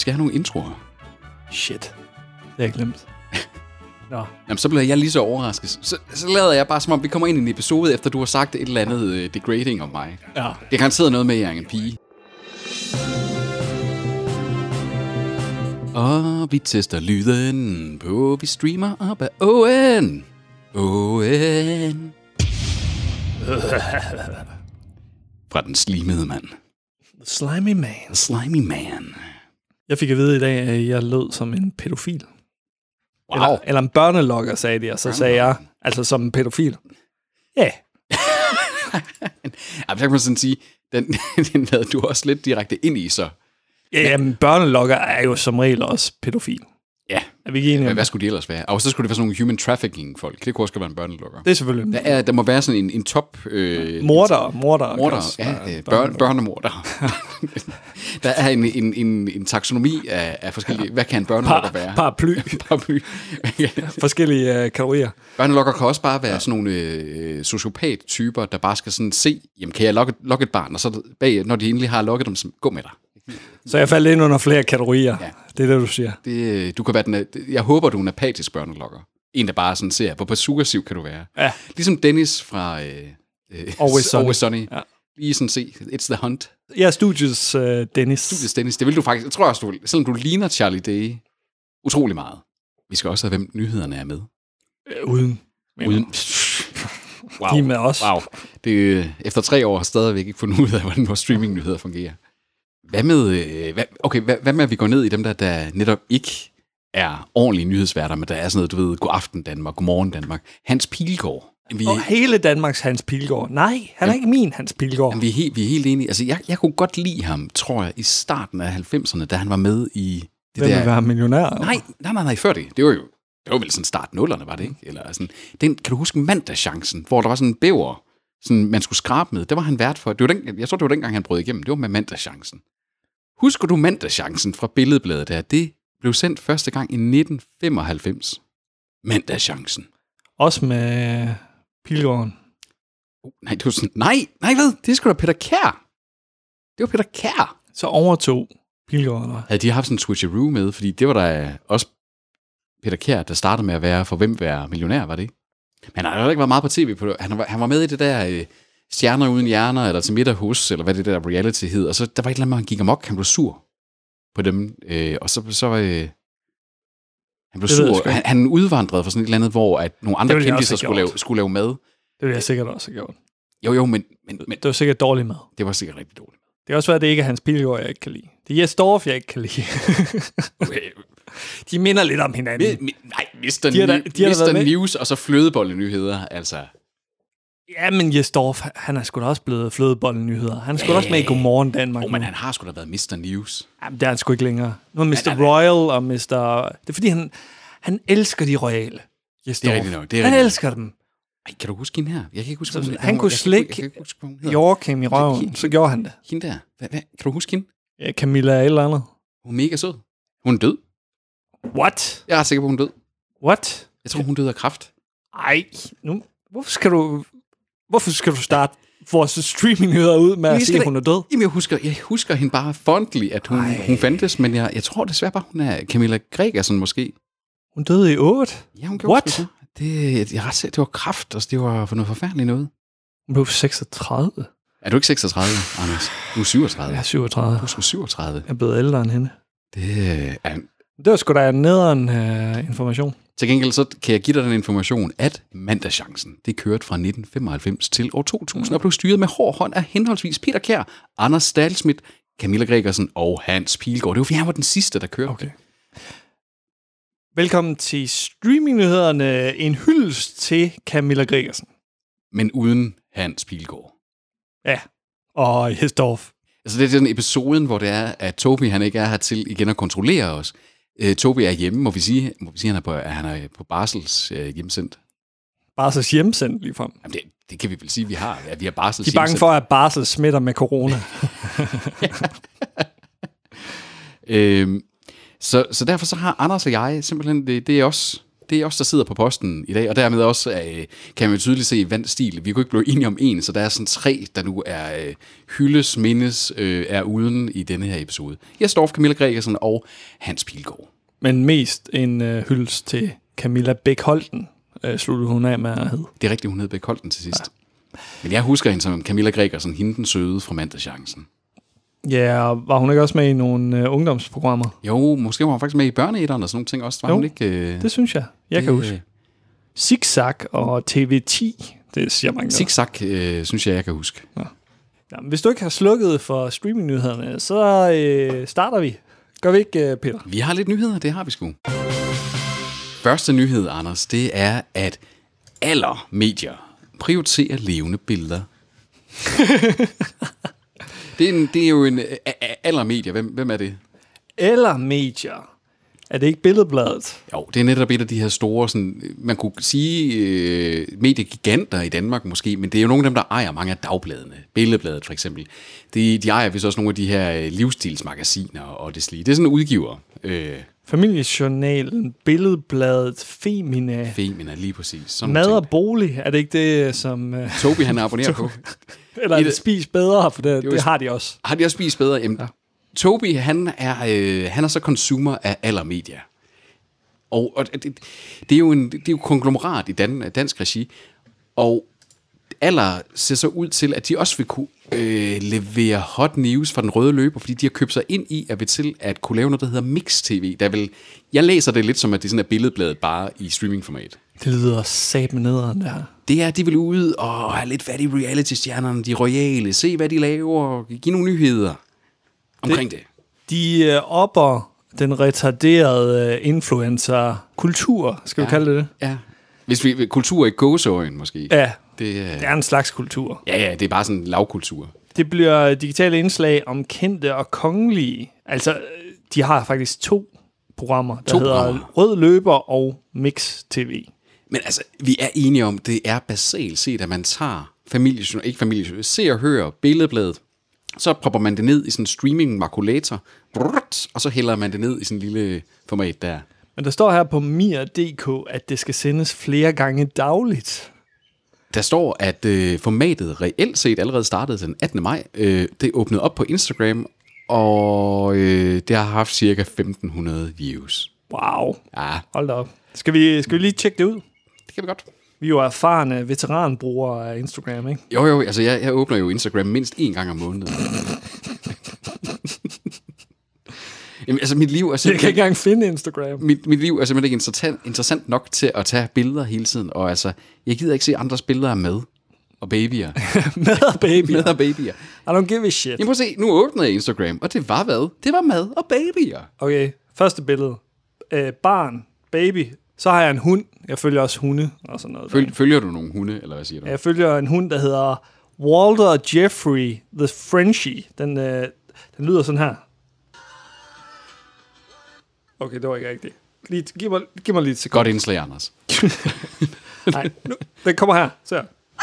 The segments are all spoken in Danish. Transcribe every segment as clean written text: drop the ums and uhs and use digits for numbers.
skal have nogle introer. Shit. Det har jeg glemt. Nå. Jamen, så bliver jeg lige så overrasket. Så lader jeg bare, som om vi kommer ind i en episode, efter du har sagt et eller andet degrading om mig. Ja. Det er garanteret noget med, at jeg er en pige. Og vi tester lyden på, vi streamer op af Owen. Fra den slimede mand. Slimy man. The slimy man. Jeg fik at vide i dag, at jeg lød som en pædofil. Wow. Eller en børnelogger, sagde de, og så sagde jeg, altså som en pædofil. Ja. Jeg kan sådan sige, den havde du også lidt direkte ind i, så. Ja, men børnelogger er jo som regel også pædofil. Ja. Er vi ikke enige om hvad skulle de ellers være? Og så skulle det være sådan nogle human trafficking folk. Det kunne også være en børnelogger. det er selvfølgelig. Der må være sådan en top... Morder. Ja, børnemorder. Der er en taksonomi af forskellige... Hvad kan en børnelogger være? Paraply. Forskellige kategorier. Børnelogger kan også bare være sådan nogle sociopat-typer, der bare skal sådan se, jamen kan jeg lokke et barn, og så bag, når de endelig har lokket dem, så gå med dig. Så jeg faldt ind under flere kategorier. Ja. Det er det, du siger. Du kan være jeg håber, du er en apatisk børnelogger. En, der bare sådan ser, hvor persuasiv kan du være. Ja. Ligesom Dennis fra Always Sunny. Ja. Lige sådan se, it's the hunt. Ja, Studios Dennis. Studios Dennis, det vil du faktisk, jeg tror også, selvom du ligner Charlie Day utrolig meget. Vi skal også have, hvem nyhederne er med. Uden. Wow. De er med os. Wow. Det, efter 3 år har stadigvæk ikke fundet ud af, hvordan vores streaming-nyheder fungerer. Hvad med, at vi går ned i dem, der netop ikke er ordentlige nyhedsværter, men der er sådan noget, du ved, god aften Danmark, god morgen Danmark. Hans Pilgaard. Og hele Danmarks Hans Pilgaard. Nej, han er ikke min Hans Pilgaard. Jamen, vi er helt enige. Altså, jeg kunne godt lide ham, tror jeg, i starten af 90'erne, da han var med i det Hvem vil være millionær? Nej, før det. Det var vel sådan start 0'erne, var det ikke? Eller sådan. Kan du huske mandagschancen, hvor der var sådan en bæver, sådan, man skulle skrabe med? Det var han vært for. Jeg tror, det var dengang, han brød igennem. Det var med mandagschancen. Husker du mandagschancen fra Billedbladet der? Det blev sendt første gang i 1995. Mandagschancen. Også med Pilgaarden. Nej, det var sådan, nej, hvad? Det er sgu da Peter Kjær. Det var Peter Kjær. Så overtog Pilgaarden. Havde de haft sådan en switcheroo med, fordi det var der også Peter Kjær, der startede med at være for hvem være millionær, var det ikke? Men han har jo ikke været meget på tv på det. Han var med i det der Stjerner uden hjerner, eller Til middag hos, eller hvad det der reality hed, og så der var et eller andet, han gik amok, han blev sur på dem, og så han blev sur. Han udvandrede fra sådan et eller andet, hvor at nogle andre kendte skulle lave mad. Det ville jeg sikkert også have gjort. Jo, men det var sikkert dårlig mad. Det var sikkert rigtig dårligt. Det kan også være, at det ikke er Hans Pilgaard, jeg ikke kan lide. Det er Jes Dorf, jeg ikke kan lide. De minder lidt om hinanden. Nej, Mr. News og så flødebollenyheder, altså. Ja, men Jes Dorf, han er sgu da også blevet flødebollenyheder. Han er sgu da også med i Godmorgen Danmark. Men han har sgu da været Mr. News. Jamen, det er han sgu ikke længere. Nu er Mr. Royal og Mr. Det er fordi, han elsker de royale. Jes Dorf. Det er rigtigt nok. Han elsker dem. Ej, kan du huske hende her? Jeg kan ikke huske, han kunne slikke Joachim i røven, så gjorde han det. Hende der. Hvad? Kan du huske hende? Ja, Camilla eller andet. Hun er mega sød. Hun er død. What? Jeg er sikker på, hun er død. What? Jeg tror, hun døde af kræft. Ej, nu... Hvorfor skal du starte vores streaming-nyheder ud med at sige, at hun er død? Jamen, jeg husker hende bare fondly, at hun fandtes, men jeg tror desværre bare, hun er Camilla Gregersen måske. Hun døde i 8? Ja, hun gjorde det. Det var kræft, og det var for noget forfærdeligt noget. Hun blev 36. Er du ikke 36, Anders? Du er 37. Jeg er 37. Du er sgu 37. Jeg er blevet ældre end hende. Det var sgu da en nederen information. Til gengæld så kan jeg give dig den information, at mandagschancen, det kørte fra 1995 til år 2000 og blev styret med hård hånd af henholdsvis Peter Kjær, Anders Stahlschmidt, Camilla Gregersen og Hans Pilgaard. Det var fordi han var den sidste, der kørte. Okay. Velkommen til streamingnyhederne. En hyldest til Camilla Gregersen. Men uden Hans Pilgaard. Ja, og Jes Dorf. Altså det er den episoden, hvor det er, at Toby han ikke er her til igen at kontrollere os. Toby er hjemme, må vi sige han er på barsels hjemsendt. Barsels hjemsendt lige frem. Jamen det kan vi vel sige, vi har. Ja, vi har barsels hjemsendt. De er bange for, at barsel smitter med corona. Så derfor så har Anders og jeg simpelthen, det er os, det er os, der sidder på posten i dag, og dermed også kan man tydeligt se Vands stil. Vi kunne ikke blive enige om en, så der er sådan 3, der nu er hyldes, mindes, er uden i denne her episode. Jes Dorph, Camilla Gregersen og Hans Pilgaard. Men mest en hyldest til Camilla Bech-Holten, sluttede hun af med at hedde. Det er rigtigt, hun hed Bech-Holten til sidst. Ja. Men jeg husker hende som Camilla Gregersen, hende den søde fra Mandagschancen. Ja, var hun ikke også med i nogle ungdomsprogrammer? Jo, måske var hun faktisk med i Børneætteren og sådan nogle ting også. Var hun ikke, det synes jeg. Jeg kan huske. Zigzag og TV10, det siger mange. Zigzag, synes jeg kan huske. Ja. Ja, hvis du ikke har slukket for streamingnyhederne, så starter vi. Gør vi ikke, Peter? Vi har lidt nyheder, det har vi sgu. Første nyhed, Anders, det er, at alle medier prioriterer levende billeder. Det er jo en aller medier. Hvem er det? Eller medier. Er det ikke Billedbladet? Jo, det er netop et af de her store, sådan, man kunne sige mediegiganter i Danmark måske, men det er jo nogle af dem, der ejer mange af dagbladene. Billedbladet for eksempel. De ejer vist også nogle af de her livsstilsmagasiner og det slige. Det er sådan en udgiver. Familiejournalen, Billedbladet, Femina, lige præcis. Sådan Mad og bolig, er det ikke det, som Tobi han abonnerer på? Eller er det Spis Bedre, for det har de også. Har de også Spis Bedre? Jamen, ja. Tobi, han er så consumer af alle medier. Og det er jo konglomerat i dansk regi. Og Aller ser så ud til, at de også vil kunne levere hot news fra den røde løber, fordi de har købt sig ind i, at vi til at kunne lave noget, der hedder Mix TV. Jeg læser det lidt som, at det sådan er Billedbladet bare i streamingformat. Det lyder sat med nederen der. Det er, de vil ud og have lidt fat i reality-stjernerne, de royale, se hvad de laver, give nogle nyheder omkring det. De opper den retarderede influencer-kultur, skal vi kalde det? Ja. Hvis vi kultur i gåseøjen måske. Ja, det er en slags kultur. Ja, det er bare sådan en lavkultur. Det bliver digitale indslag om kendte og kongelige. Altså, de har faktisk 2 programmer, der hedder Rød Løber og Mix TV. Men altså, vi er enige om, det er basalt set, at man tager Se og Hør, Billedbladet, så propper man det ned i sådan en streaming-makulator, og så hælder man det ned i sådan en lille format der. Men der står her på mir.dk, at det skal sendes flere gange dagligt. Der står, at formatet reelt set allerede startede den 18. maj. Det åbnede op på Instagram, og det har haft cirka 1.500 views. Wow. Ja. Hold da op. Skal vi lige tjekke det ud? Det kan vi godt. Vi er jo erfarne veteranbrugere af Instagram, ikke? Jo, altså jeg åbner jo Instagram mindst 1 gang om måneden. Jamen, altså mit liv er simpelthen... Jeg kan ikke engang finde Instagram. Mit liv er simpelthen ikke interessant nok til at tage billeder hele tiden, og altså, jeg gider ikke se andres billeder af mad og babyer. Mad og babyer. I don't give a shit. Jamen prøv at se, nu åbnede jeg Instagram, og det var hvad? Det var mad og babyer. Okay, første billede. Barn, baby. Så har jeg en hund. Jeg følger også hunde og sådan noget. Følger du nogle hunde, eller hvad siger du? Jeg følger en hund, der hedder Walter Jeffrey the Frenchie. Den lyder sådan her. Okay, det var ikke rigtigt. Giv mig lige et sekund. Godt indslag, Anders. Nej, den kommer her. Så.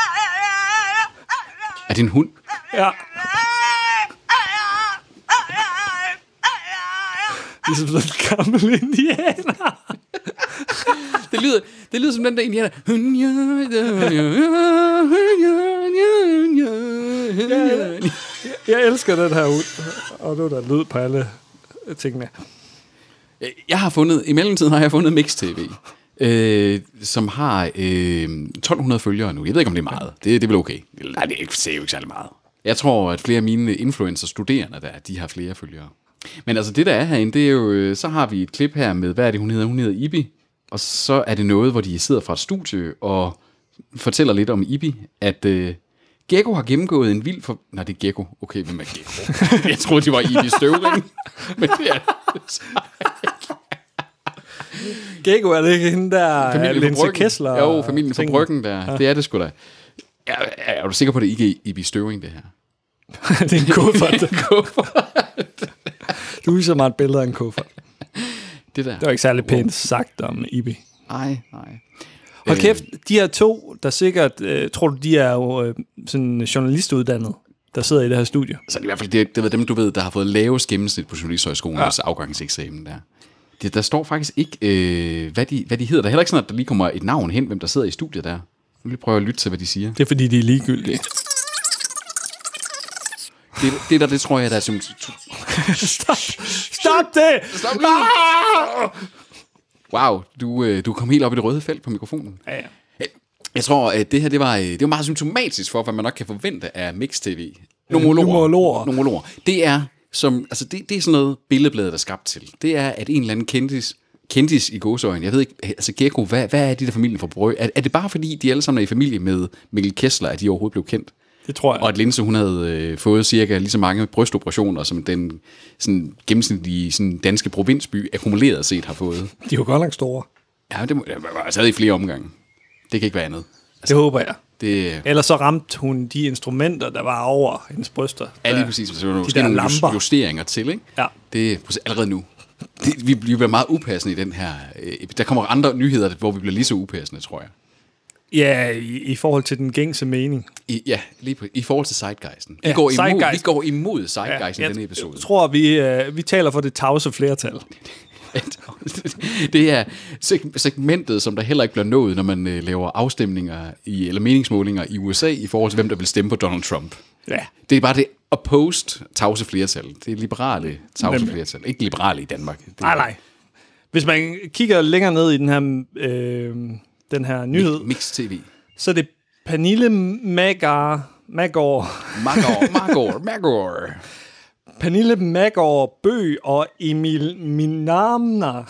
Er det en hund? Ja. Ligesom sådan en gammel indianer. det lyder som den der indianer. Jeg elsker den her hund. Og nu er der lyd på alle tingene. I mellemtiden har jeg fundet Mix TV, som har 1.200 følgere nu. Jeg ved ikke, om det er meget. Det er vel okay. Nej, det er jo ikke særlig meget. Jeg tror, at flere af mine influencer-studerende de har flere følgere. Men altså, det der er herinde, det er jo... Så har vi et klip her med, hvad er det, hun hedder? Hun hedder Ibi. Og så er det noget, hvor de sidder fra et studie og fortæller lidt om Ibi, at... Gekko har gennemgået en vild for... Nej, det er Gekko. Okay, hvem er Gekko? Jeg troede, de var Ibi Støvring. Men det er... Gekko, er det ikke hende der... Linse Kessler? Jo, familien fra Bryggen der. Ja. Det er det sgu da. Er du sikker på, at det ikke er Ibi Støvring, det her? Det er en kuffert. Du viser mig et billede af en kuffert. Det der. Det var ikke særlig pænt sagt om Ibi. Nej. Hold kæft, de her 2, der sikkert, tror du, de er jo sådan journalistuddannet, der sidder i det her studie. Så det er i hvert fald det er dem, du ved, der har fået lavest gennemsnit på Journalisthøjskolens afgangseksamen der. Der står faktisk ikke, hvad de hedder. Der er heller ikke sådan, at der lige kommer et navn hen, hvem der sidder i studiet der. Nu vil jeg prøve at lytte til, hvad de siger. Det er, fordi de er ligegyldige. Det tror jeg, der er simpelthen... Stop det! Stop lige! Wow, du kom helt op i det røde felt på mikrofonen. Ja. Jeg tror, at det her det var meget symptomatisk for, hvad man nok kan forvente af Mix TV. Nomologer. Det er det er sådan noget billedbladet er skabt til. Det er, at en eller anden kendis i gåseøjne. Jeg ved ikke, altså Gekko, hvad er de der familien for brød? Er det bare fordi, de alle sammen er i familie med Mikkel Kessler, at de overhovedet blev kendt? Det tror jeg. Og at Linse, hun havde fået cirka lige så mange brystoperationer, som den sådan, gennemsnitlige sådan, danske provinsby akkumuleret set har fået. De er jo godt nok store. Ja, det var stadig i flere omgange. Det kan ikke være andet. Altså, det håber jeg. Det... Ellers så ramte hun de instrumenter, der var over hendes bryster. Ja, lige præcis. Så der måske nogle justeringer til, ikke? Ja. Det er allerede nu. Vi bliver meget upassende i den her... Der kommer andre nyheder, hvor vi bliver lige så upassende, tror jeg. Ja, i forhold til den gængse mening. I forhold til Zeitgeisten. Vi går imod Zeitgeisten i denne episode. Jeg tror, vi taler for det tavse flertal. Det er segmentet, som der heller ikke bliver nået, når man laver afstemninger eller meningsmålinger i USA i forhold til, hvem der vil stemme på Donald Trump. Ja. Det er bare det opposed tavse flertal. Det er liberale tavse flertal. Ikke liberale i Danmark. Nej. Hvis man kigger længere ned i den her nyhed, Mix TV, så er det Pernille Magor. Pernille Magor Bøgh og Emil Minana.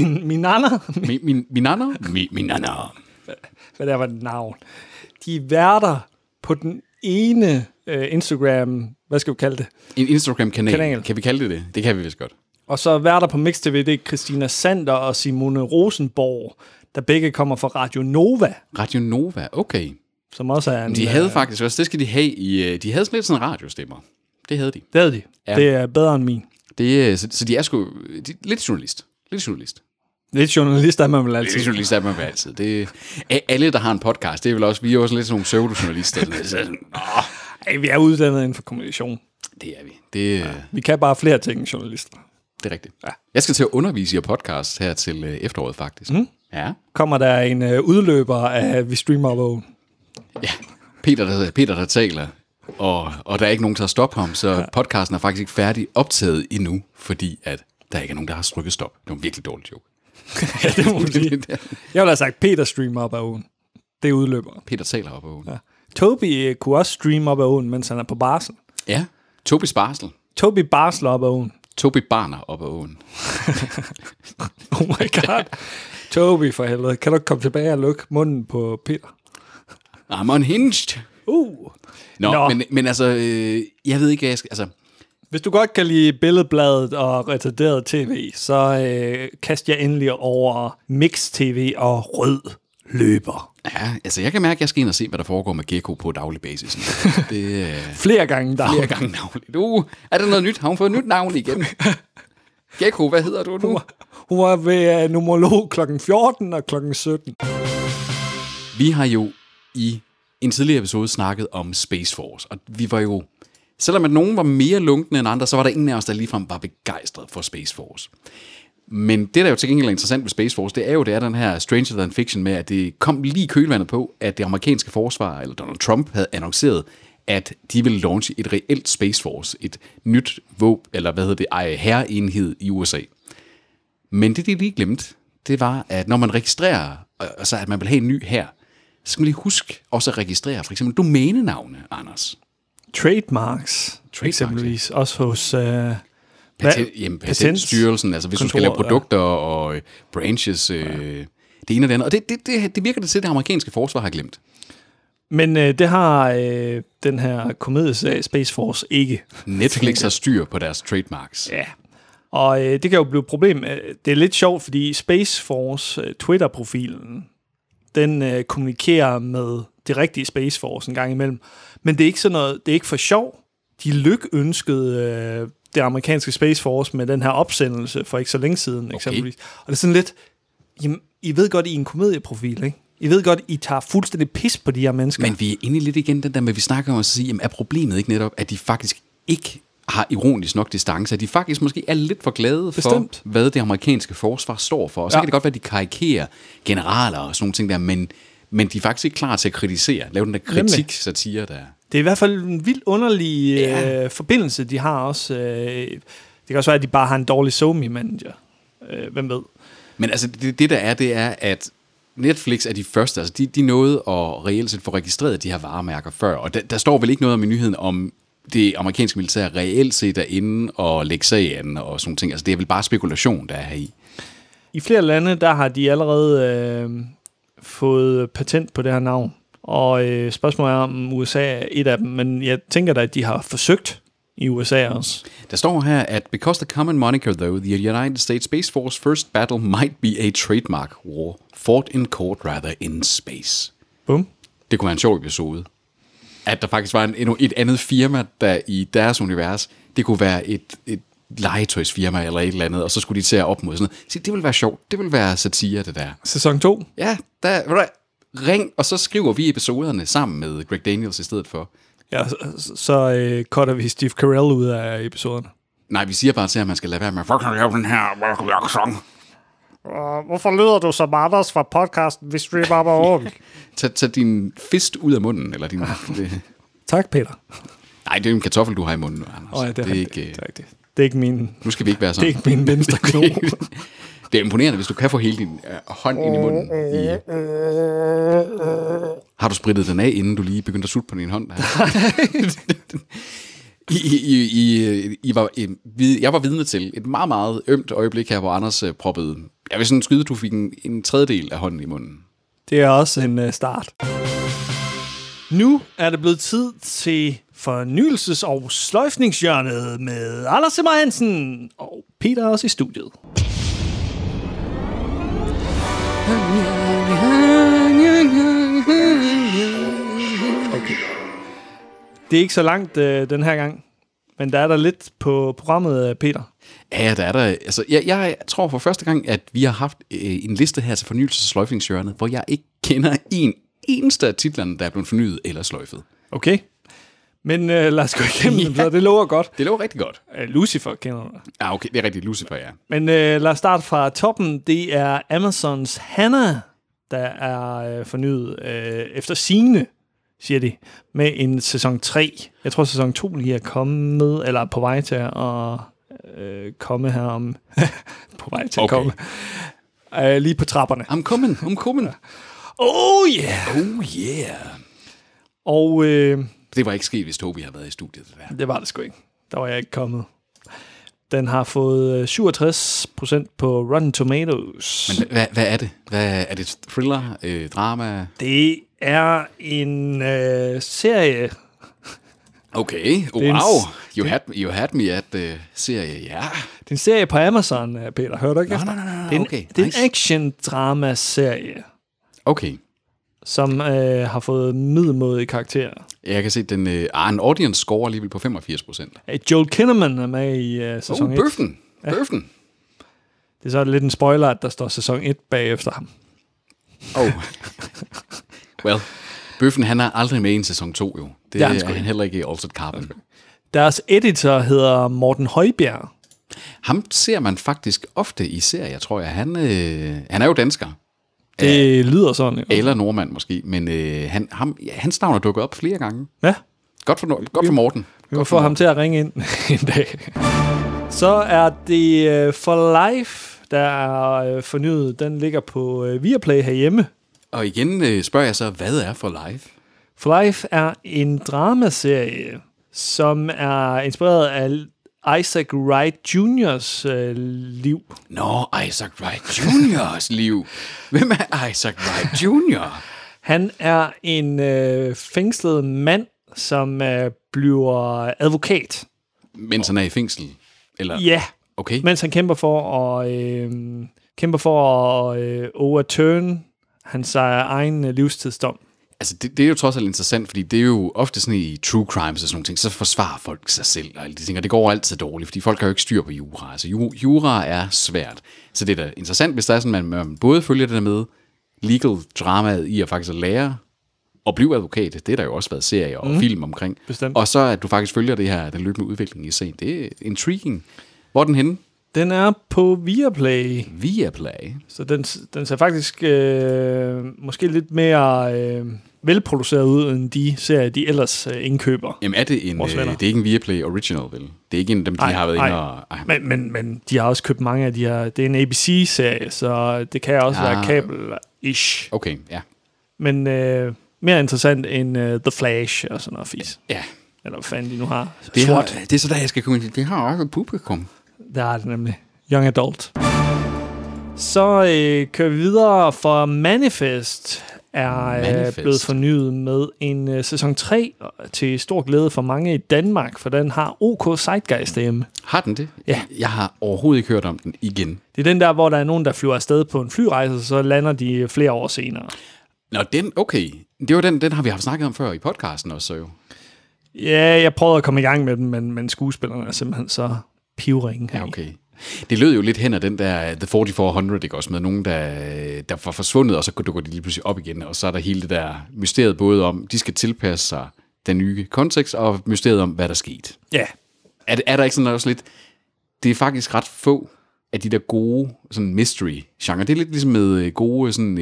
Hvad der var det navn? De er værter på den ene Instagram, hvad skal vi kalde det? En Instagram-kanal. Kan vi kalde det? Det kan vi vist godt. Og så værter på Mix TV, det er Christina Sander og Simone Rosenborg, der begge kommer fra Radio Nova. Radio Nova, okay. Som også er en... De havde faktisk også, det skal de have i... De havde sådan lidt sådan radiostemmer. Det havde de. Det havde de. Ja. Det er bedre end min. Så de er sgu... Lidt journalist. Lidt journalist er man vel altid. Lidt journalist er man vel altid. Det er, alle, der har en podcast, det er vel også... Vi er også lidt sådan nogle pseudo-journalister. Ej, vi er uddannet inden for kommunikation. Det er vi. Vi kan bare flere ting end journalister. Det er rigtigt. Ja. Jeg skal til at undervise i podcast her til efteråret, faktisk. Ja. Kommer der en udløber af Vi Streamer Op Oven? Ja, Peter der taler, og der er ikke nogen, der har stoppet ham, så podcasten er faktisk ikke færdig optaget endnu, fordi at der ikke er nogen, der har trykket stop. Det var en virkelig dårlig joke. Ja, det må man sige. Jeg ville have sagt, Peter streamer op ad ugen. Det er udløber. Peter taler op ad ugen. Ja. Toby kunne også streame op ad ugen, mens han er på barsel. Ja, Tobys barsel. Toby barsler op ad ugen. Toby barner op ad ugen. Oh my god. Toby, for helvede. Kan du komme tilbage og lukke munden på Peter? I'm unhinged. Nå. Men altså, jeg ved ikke, hvad jeg skal... Altså... Hvis du godt kan lide billedbladet og retarderet tv, så kast jeg endelig over Mix TV og Rød Løber. Ja, altså jeg kan mærke, at jeg skal ind og se, hvad der foregår med Gekko på daglig basis. Flere gange dagligt. Er der noget nyt? Har hun fået et nyt navn igen? Gekko, hvad hedder du nu? Hun var ved numerolog kl. 14 og kl. 17. Vi har jo i en tidligere episode snakket om Space Force, og vi var jo, selvom at nogen var mere lunkne end andre, så var der ingen af os, der ligefrem var begejstret for Space Force. Men det, der jo til gengæld er interessant ved Space Force, det er den her Stranger Than Fiction med, at det kom lige kølvandet på, at det amerikanske forsvar, eller Donald Trump, havde annonceret, at de ville launche et reelt Space Force, et nyt hærenhed i USA. Men det, de lige glemte, det var, at når man registrerer, altså at man vil have en ny hær, så skal man lige huske også at registrere for eksempel domænenavne, Anders. Trademarks eksempelvis, ja. Også hos... Patentstyrelsen, altså hvis du skal lave produkter og branches, det ene og det andet. Og det virker det til, at det amerikanske forsvar har glemt. Men det har den her komedieserie Space Force ikke. Netflix har styr på deres trademarks. Ja, og det kan jo blive et problem. Det er lidt sjovt, fordi Space Force Twitter-profilen, den kommunikerer med det rigtige Space Force en gang imellem. Men det er ikke sådan noget, det er ikke for sjov. De lykønskede det amerikanske Space Force med den her opsendelse for ikke så længe siden, eksempelvis. Og det er sådan lidt, jamen, I ved godt, I er en komedieprofil, ikke? I ved godt, I tager fuldstændig pis på de her mennesker. Men vi er inde lidt igen den der med, vi snakker om at sige, jamen, er problemet ikke netop, at de faktisk ikke har ironisk nok distance, at de faktisk måske er lidt for glade for, hvad det amerikanske forsvar står for. Og så kan det godt være, at de karikerer generaler og sådan nogle ting der, men de er faktisk ikke klar til at kritisere, lave den der kritik-satire der. Det er i hvert fald en vildt underlig forbindelse, de har også. Det kan også være, at de bare har en dårlig SoMe-manager. Hvem ved? Men altså, det er, at Netflix er de første, altså de nåede at reelt set få registreret de her varemærker før, og der står vel ikke noget om i nyheden om det amerikanske militær reelt set er inde og lægge sag an og sådan ting. Altså det er vel bare spekulation, der er her i. I flere lande, der har de allerede fået patent på det her navn, og spørgsmålet er, om USA er et af dem, men jeg tænker da, at de har forsøgt i USA også. Der står her, at because the common moniker, though, the United States Space Force first battle might be a trademark war, fought in court rather in space. Bum. Det kunne være en sjov episode. At der faktisk var et andet firma, der i deres univers, det kunne være et legetøjsfirma eller et eller andet, og så skulle de til at op mod sådan noget. Så det ville være sjovt. Det ville være satire, det der. Sæson 2? Ja, ring, og så skriver vi episoderne sammen med Greg Daniels i stedet for. Ja, så cutter vi Steve Carell ud af episoderne. Nej, vi siger bare til, at man skal lade være med at lave den her sang. Hvorfor lyder du som Anders fra podcasten, vi streamer mig over? Tag din fist ud af munden, eller din... Tak, Peter. Nej, det er en kartoffel, du har i munden, Anders. Det er ikke... Det er ikke min... Nu skal vi ikke være sådan. Det er ikke min venstre kno. Det er imponerende, hvis du kan få hele din hånd ind i munden. Har du spritet den af, inden du lige begyndte at sutte på din hånd? Jeg var vidne til et meget, meget ømt øjeblik her, hvor Anders proppede... Jeg vil sådan skyde, du fik en tredjedel af hånden i munden. Det er også en start. Nu er det blevet tid til fornyelses- og sløjfningshjørnet med Anders Simmer Hansen og Peter også i studiet. Okay. Det er ikke så langt den her gang, men der er der lidt på programmet, Peter. Ja, der er der. Altså, jeg tror for første gang, at vi har haft en liste her til fornyelses- og sløjfningshjørnet, hvor jeg ikke kender en eneste af titlerne, der er blevet fornyet eller sløjfet. Okay. Men lad os gå igennem dem, så det lover godt. Det lover rigtig godt. Lucifer kender du. Ja, okay, det er rigtigt. Lucifer, ja. Men lad os starte fra toppen. Det er Amazons Hannah, der er fornyet efter sigende, siger de, med en sæson 3. Jeg tror, sæson 2 lige er kommet, eller på vej til at komme her om... på vej til at komme. Lige på trapperne. I'm coming. Oh yeah! Oh yeah! Og... det var ikke sket, hvis Tobi havde været i studiet. Det var det sgu ikke. Der var jeg ikke kommet. Den har fået 67% på Rotten Tomatoes. Men hvad er det? Er det thriller? Drama? Det er en serie. Okay, wow. You had me at serie, ja. Det er en serie på Amazon, Peter. Hører du ikke efter? Nej, okay. Det er en action-drama-serie. Okay. Som har fået middelmådige karakterer. Jeg kan se, den en audience score alligevel på 85%. Joel Kinnaman er med i sæson 1. Bøffen. Det er så lidt en spoiler, at der står sæson 1 bagefter ham. Well, Bøffen, han er aldrig med i en sæson 2, jo. Det er han heller ikke i Altered Carbon. Deres editor hedder Morten Højbjerg. Ham ser man faktisk ofte i serier, tror jeg. Han er jo dansker. Det lyder sådan, jo. Eller nordmand måske, men hans navn er dukket op flere gange. Ja. Godt for Morten. Vi må få ham til at ringe ind en dag. Så er det For Life, der er fornyet. Den ligger på Viaplay herhjemme. Og igen spørger jeg så, hvad er For Life? For Life er en dramaserie, som er inspireret af Isaac Wright Jr.'s liv. Isaac Wright Jr.'s liv. Hvem er Isaac Wright Jr.? Han er en fængslet mand, som bliver advokat. Mens han er i fængsel? Eller? Ja, okay. Mens han kæmper for at overturn hans egen livstidsdom. Altså, det er jo trods alt interessant, fordi det er jo ofte sådan i true crimes og sådan nogle ting, så forsvarer folk sig selv, og alle de ting, og det går altid dårligt, fordi folk har jo ikke styr på jura. Altså, jura er svært. Så det er da interessant, hvis der er sådan, at man både følger det der med legal dramaet i at faktisk lære Og Bliv advokat, det er der jo også været serier og film omkring. Bestemt. Og så at du faktisk følger det her, den løbende udvikling i serien, det er intriguing. Hvor er den henne? Den er på Viaplay. Viaplay. Så den ser faktisk måske lidt mere velproduceret ud, end de serier, de ellers indkøber. Jamen er det det er ikke en Viaplay Original, vel? Det er ikke en af dem, de har været inde og... Men de har også købt mange af de her... Det er en ABC-serie, så det kan også være kabel-ish. Okay, ja. Men mere interessant end The Flash og sådan noget fis. Ja. Eller hvad fanden de nu har. Det er så der, jeg skal komme ind. Det har også et publikum. Der er det nemlig. Young Adult. Så kører vi videre, for Manifest er blevet fornyet med en sæson 3 til stor glæde for mange i Danmark, for den har OK Zeitgeist derhjemme. Har den det? Ja. Jeg har overhovedet ikke hørt om den igen. Det er den der, hvor der er nogen, der flyver afsted på en flyrejse, så lander de flere år senere. Nå, okay. Det var den har vi haft snakket om før i podcasten også, så jo. Ja, jeg prøvede at komme i gang med den, men skuespillerne er simpelthen så pivringe. Ja, okay. Det lød jo lidt hen af den der The 4400, ikke også, med nogen, der var forsvundet, og så dukker de lige pludselig op igen, og så er der hele det der mysteriet både om, de skal tilpasse sig den nye kontekst, og mysteriet om, hvad der skete. Ja. Er der ikke sådan også lidt... Det er faktisk ret få af de der gode sådan mystery-genre. Det er lidt ligesom med gode sådan...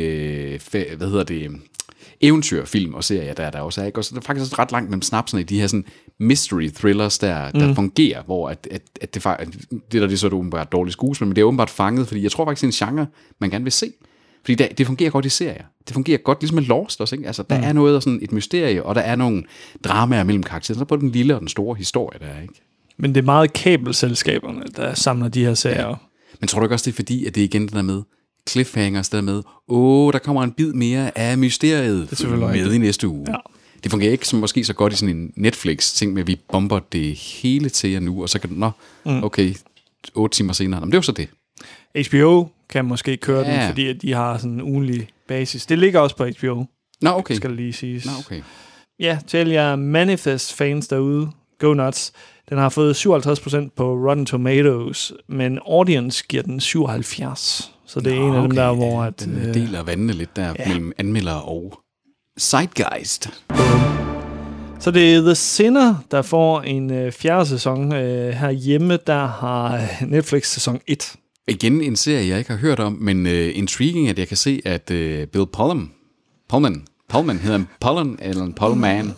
eventyrfilm og serier, der også er, ikke? Og så er det faktisk ret langt mellem snapsene i de her sådan mystery thrillers, der fungerer, hvor at det der det er så åbenbart dårligt skuespil, men det er åbenbart fanget, fordi jeg tror faktisk, det er en genre, man gerne vil se. Fordi det fungerer godt i serier. Det fungerer godt, ligesom med Lost også, ikke? Altså, der er noget af sådan et mysterie, og der er nogle dramaer mellem karakterer, så på den lille og den store historie, der er, ikke? Men det er meget kabelselskaberne, der samler de her serier. Ja. Men tror du ikke også, det er fordi, at det er igen det der med cliffhangers, der med, der kommer en bid mere af mysteriet med i næste uge. Ja. Det fungerer ikke som måske så godt i sådan en Netflix-ting med, at vi bomber det hele til jer nu, og så kan du, okay, 8 timer senere. Men det er jo så det. HBO kan måske køre den, fordi at de har sådan en ugenlig basis. Det ligger også på HBO. Nå, okay. Skal det lige siges. Nå, okay. Ja, til jer Manifest-fans derude, go nuts. Den har fået 57% på Rotten Tomatoes, men audience giver den 77%. Så det er en af dem der, hvor... At, den deler vandene lidt der mellem anmeldere og Zeitgeist. Så det er The Sinner, der får en 4. sæson. Herhjemme, der har Netflix sæson 1. Igen en serie, jeg ikke har hørt om, men intriguing, at jeg kan se, at Bill Pullman hedder han Pullman, eller en Pullman.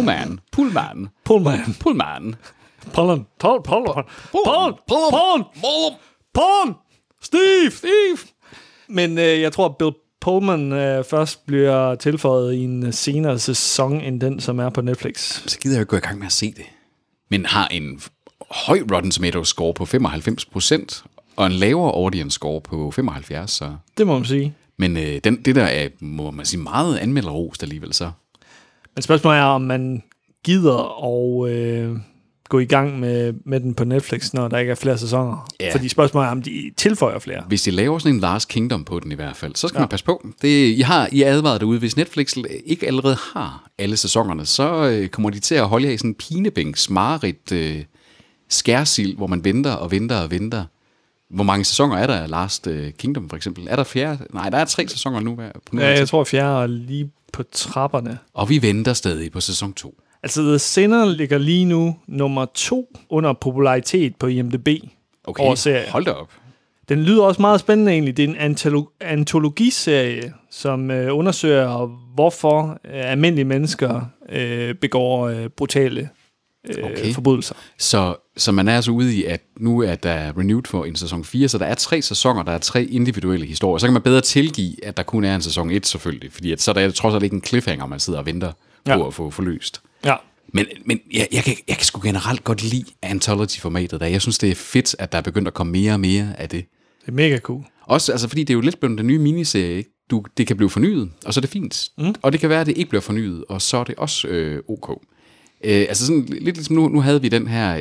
Steve! Men jeg tror, Bill Pullman først bliver tilføjet i en senere sæson, end den, som er på Netflix. Så gider jeg ikke gå i gang med at se det. Men har en høj Rotten Tomatoes score på 95%, og en lavere audience score på 75%. Så. Det må man sige. Men det der er, må man sige, meget anmelderrost alligevel så. Men spørgsmålet er, om man gider at gå i gang med den på Netflix, når der ikke er flere sæsoner. Ja. Fordi spørgsmålet er, om de tilføjer flere. Hvis de laver sådan en Last Kingdom på den i hvert fald, så skal man passe på. I er advaret derude. Hvis Netflix ikke allerede har alle sæsonerne, så kommer de til at holde jer i sådan en pinebænks mareridt skærsild, hvor man venter og venter og venter. Hvor mange sæsoner er der af Last Kingdom for eksempel? Er der 4? Nej, der er 3 sæsoner nu. Jeg tror 4 er lige på trapperne. Og vi venter stadig på sæson 2. Altså, The Sinner ligger lige nu nummer 2 under popularitet på IMDb. Okay, hold da op. Den lyder også meget spændende egentlig. Det er en antologiserie, som undersøger, hvorfor almindelige mennesker begår brutale forbrydelser. Så man er altså ude i, at nu er der renewed for en sæson 4, så der er 3 sæsoner, der er 3 individuelle historier. Så kan man bedre tilgive, at der kun er en sæson 1 selvfølgelig, fordi så er der trods alt ikke en cliffhanger, man sidder og venter på at få forløst. Ja. Men jeg kan sgu generelt godt lide anthology-formatet der. Jeg synes, det er fedt, at der er begyndt at komme mere og mere af det. Det er mega cool. Også altså, fordi det er jo lidt blevet den nye miniserie, ikke? Det kan blive fornyet, og så er det fint. Og det kan være, at det ikke bliver fornyet, og så er det også ok. Altså sådan lidt ligesom nu havde vi den her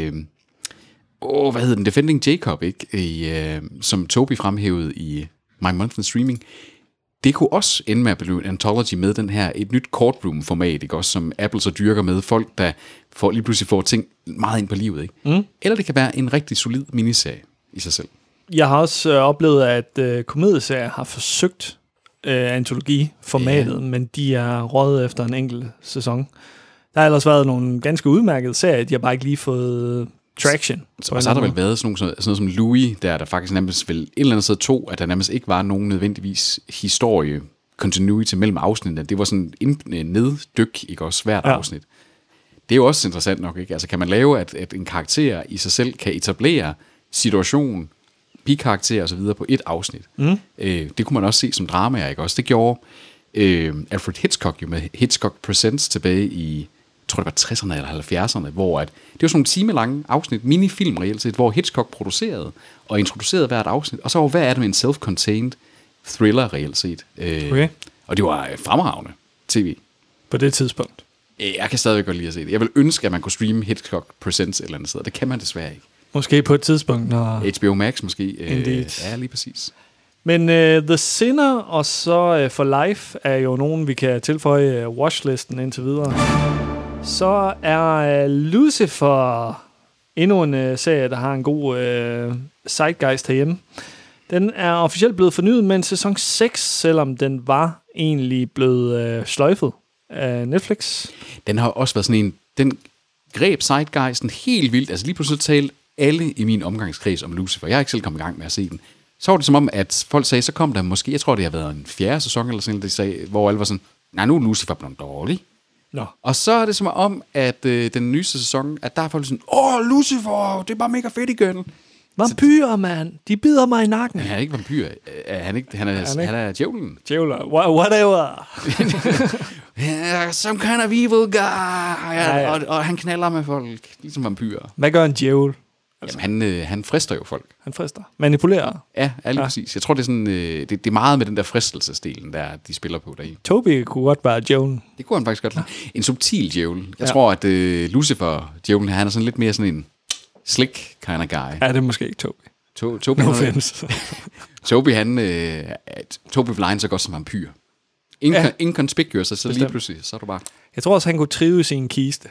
hvad hedder den, Defending Jacob, ikke? Som Toby fremhævede i My Monthly Streaming. Det kunne også ende med at blive en anthology med den her, et nyt courtroom-format, ikke? Også som Apple så dyrker med folk, der lige pludselig får ting meget ind på livet, ikke? Eller det kan være en rigtig solid miniserie i sig selv. Jeg har også oplevet, at komedieserier har forsøgt antologiformatet, men de er røget efter en enkelt sæson. Der har ellers været nogle ganske udmærkede serier, de har bare ikke lige fået traction. Og så har der vel været sådan noget som Louis, der faktisk nærmest vel et eller andet sted at der nærmest ikke var nogen nødvendigvis historie, continuity mellem afsnittene. Det var sådan en neddyk, ikke også svært afsnit. Det er jo også interessant nok, ikke? Altså kan man lave, at en karakter i sig selv kan etablere situation, bikarakter og så videre på et afsnit. Det kunne man også se som dramaer, ikke også? Det gjorde Alfred Hitchcock jo med Hitchcock Presents tilbage i, jeg tror det var 60'erne eller 70'erne, hvor det var sådan nogle timelange afsnit, minifilm reelt set, hvor Hitchcock producerede og introducerede hvert afsnit, og så var hver af dem en self-contained thriller reelt set. Okay. Og det var fremragende tv. På det tidspunkt. Jeg kan stadigvæk godt lide at se det. Jeg vil ønske, at man kunne streame Hitchcock Presents et eller andet sted. Det kan man desværre ikke. Måske på et tidspunkt, når... HBO Max måske. Ja, lige præcis. Men The Sinner og så For Life er jo nogen, vi kan tilføje watchlisten indtil videre. Så er Lucifer endnu en serie, der har en god zeitgeist herhjemme. Den er officielt blevet fornyet med en sæson 6, selvom den var egentlig blevet sløjfet af Netflix. Den har også været sådan en... Den greb zeitgeisten helt vildt. Altså lige pludselig talte alle i min omgangskreds om Lucifer. Jeg har ikke selv kommet i gang med at se den. Så var det som om, at folk sagde, så kom der måske... Jeg tror, det har været en 4. sæson eller sådan, de sagde, hvor alle var sådan, nej, nu er Lucifer blevet dårlig. Nå. Og så er det som om, at den nyeste sæson, at der er folk sådan, Lucifer, det er bare mega fedt igen. Vampyrer, mand. De bider mig i nakken. Han er ikke vampyr. Han er djævlen. Djævler. Whatever. Some kind of evil guy. Og han knaller med folk, ligesom vampyrer. Hvad gør en djævel? Altså. Jamen, han frister jo folk. Han frister. Manipulerer. Ja, lige præcis. Jeg tror, det er sådan, det er meget med den der fristelsesdelen, der de spiller på deri. Toby kunne godt være djævlen. Det kunne han faktisk godt lide. En subtil djævel. Jeg tror, at Lucifer-djævlen her, han er sådan lidt mere sådan en slick kind of guy. Ja, det er måske ikke Toby. Toby no offense. Toby vil egne så godt som vampyr. Inconspicuous, så lige pludselig, så er du bare... Jeg tror også, han kunne trives i en kiste.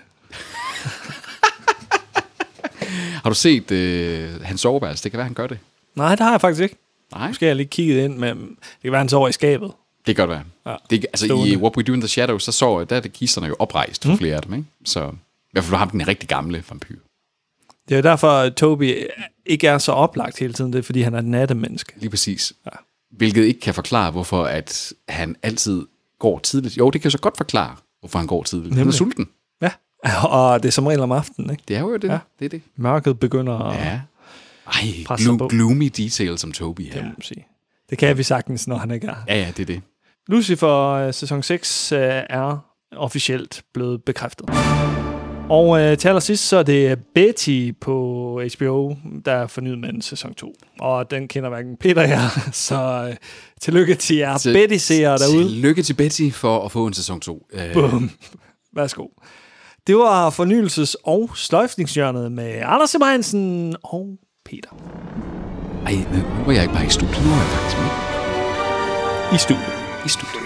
Har du set hans soveværelse? Det kan være, han gør det. Nej, det har jeg faktisk ikke. Nej. Måske har jeg lige kigget ind, men det kan være, han sover i skabet. Det kan godt være. Ja. Altså i What We Do in the Shadows, så der er det kisterne jo oprejst for flere af dem, ikke? Så i hvert fald har den rigtig gamle vampyr. Det er jo derfor, at Toby ikke er så oplagt hele tiden. Det er, fordi han er et nattemenneske. Lige præcis. Ja. Hvilket ikke kan forklare, hvorfor at han altid går tidligt. Jo, det kan så godt forklare, hvorfor han går tidligt. Nemlig. Han er sulten. Ja, og det er som regel om aftenen, ikke? Det er jo det. Ja. Det er det. Mørket begynder at presse på. Gloomy details som Toby her. Det må man sige. Det kan vi sagtens, når han ikke er. Ja, det er det. Lucifer sæson 6 er officielt blevet bekræftet. Og til allersidst, så er det Betty på HBO, der er fornyet med en sæson 2. Og den kender hverken Peter og jeg, så tillykke til jer Betty-seere derude. Tillykke til Betty for at få en sæson 2. Boom. Værsgo. Det var fornyelses- og sløjfningshjørnet med Anders Simmer Hansen og Peter. Ej, nu var jeg ikke bare i studiet, nu er jeg faktisk med. I studiet. I studiet.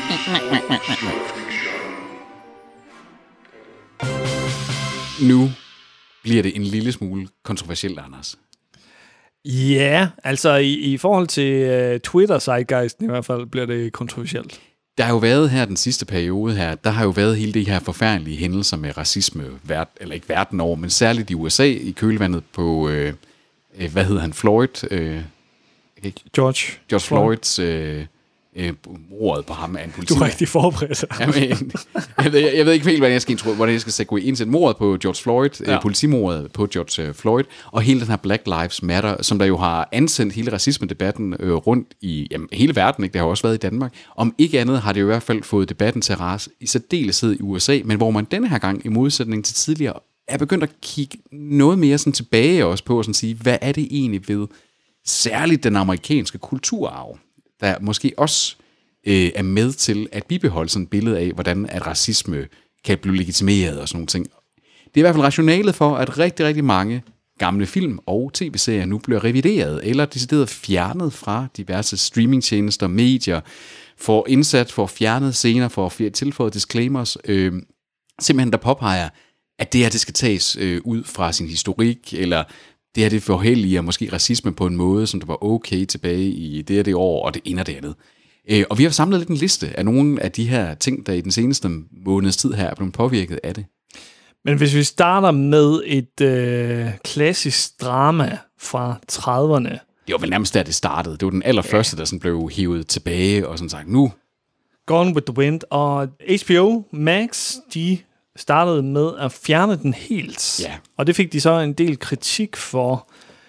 Nu bliver det en lille smule kontroversielt, Anders. Ja, altså i forhold til Twitter-zeitgeisten i hvert fald, bliver det kontroversielt. Der har jo været her den sidste periode her, der har jo været hele de her forfærdelige hændelser med racisme, eller ikke verden over, men særligt i USA i kølvandet på, hvad hedder han, Floyd? George Floyds mordet på ham af en politi. Du er rigtig forberedt. Jeg ved ikke helt, hvordan jeg skal sætte ind til mordet på George Floyd, politimordet på George Floyd, og hele den her Black Lives Matter, som der jo har ansendt hele racisme-debatten rundt i hele verden, ikke? Det har også været i Danmark. Om ikke andet har det jo i hvert fald fået debatten til at rase i særdeleshed i USA, men hvor man denne her gang, i modsætning til tidligere, er begyndt at kigge noget mere sådan tilbage også på, og sådan sige, hvad er det egentlig ved særligt den amerikanske kulturarv, der måske også er med til at bibeholde sådan et billede af, hvordan at racisme kan blive legitimeret og sådan nogle ting. Det er i hvert fald rationalet for, at rigtig, rigtig mange gamle film og tv-serier nu bliver revideret eller decideret fjernet fra diverse streamingtjenester, medier, får indsat, får fjernet scener, får tilføjet disclaimers, simpelthen der påpeger, at det her, det skal tages ud fra sin historik, eller det her, det forhelliger måske racisme på en måde, som der var okay tilbage i det år, og det ene og det andet. Og vi har samlet lidt en liste af nogle af de her ting, der i den seneste måneds tid her er blevet påvirket af det. Men hvis vi starter med et klassisk drama fra 30'erne. Det var vel nærmest der, det startede. Det var den allerførste, der sådan blev hivet tilbage og sådan sagt, nu. Gone with the Wind. Og HBO Max, de startede med at fjerne den helt. Ja. Og det fik de så en del kritik for.